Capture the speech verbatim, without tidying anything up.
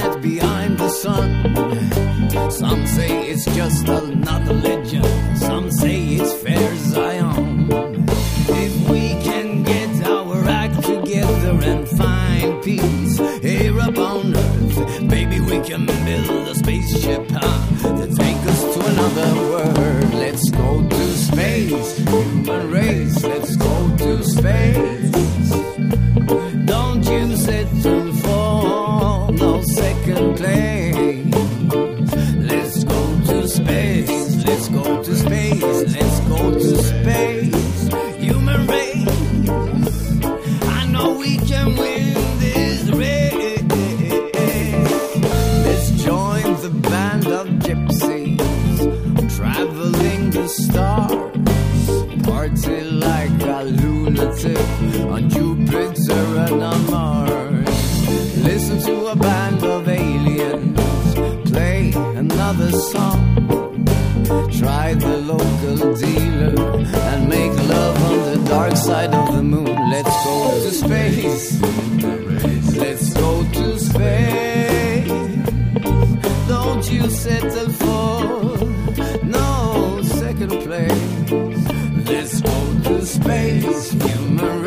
planet behind the sun. Some say it's just another legend, some say it's fair Zion. If we can get our act together and find peace here upon earth, baby, we can build a spaceship huh, to take us to another world. Let's go to space, human race, let's go to space. Don't you settle for no second place. Let's go to space, let's go to space, let's go to space. Human race, I know we can win this race. Let's join the band of gypsies, traveling the stars, party like a lunatic on Jupiter and on Mars. Listen to a band of aliens play another song. Try the local dealer and make love on the dark side of the moon. Let's go to space, let's go to space. Don't you settle for no second place. Let's go to space, human